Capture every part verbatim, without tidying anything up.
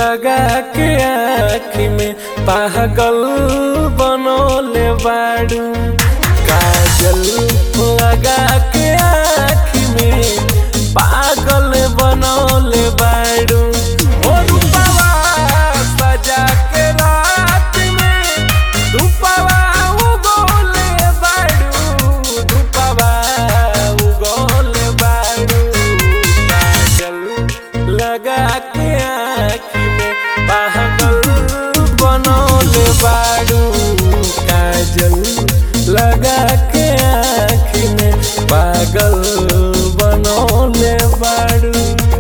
लगा के आँखी में पागल बनोले बाड़ू। काजल लगा के आँखी में पागल बनोले बाड़ू। ओ रूपवा सजा के रात में रूपवा उगोले बाड़ू। रूपवा उगोले बाड़ू। काजल लगा के आँखी में पागल बनोले बाड़ू। काजल लगा के आँखी में पागल बनोले बाड़ू।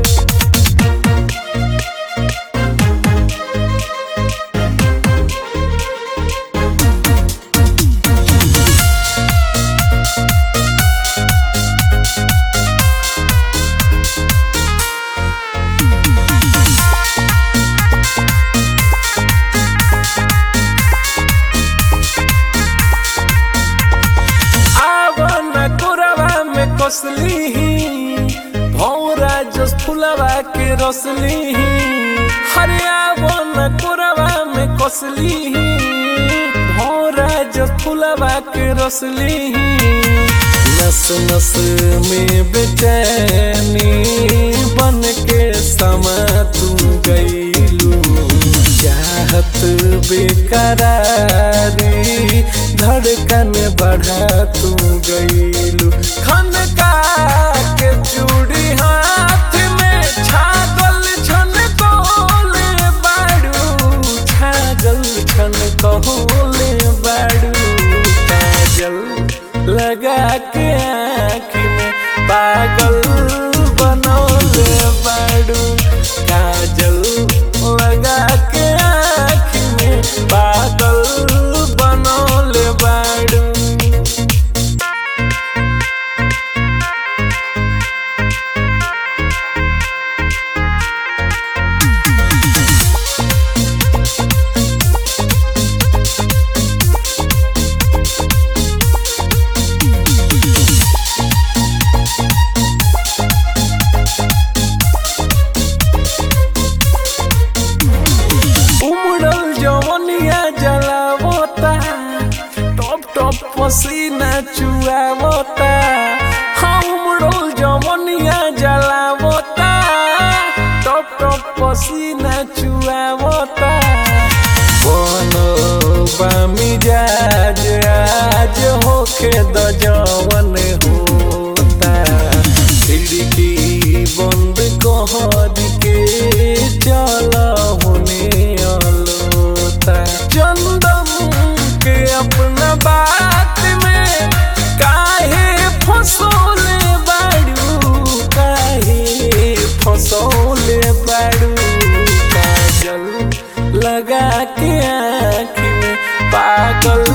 कसली भौरा जस फुलवा के रसली हरिया वन कोरवा में कसली भौरा जस फुलवा के रसली। नस नस में बेचैनी बन के समा तू गईलू। चाहत बेकरारी धड़कन बढ़ा तू गईलू। खन का के चूड़ी हाथ में छागल छन कोले बाड़ू। छागल छन कोले बाड़ू। काजल लगा के आँखी में पागल बनोले बाड़ू। काजल लगा के आँखी में पागल बनोले बाड़ू। पसीना चुआवता हमरो जवनिया जलावता। टप टप पसीना चुआवता। बनोबा मिजाज आज होके द जवन होता। खिड़की बंद कहर के चल होने अलोता। चंदन के अपना बात में काहे फसोले बाड़ू। काहे फसोले बाड़ू। काजल लगा के आँखी में पागल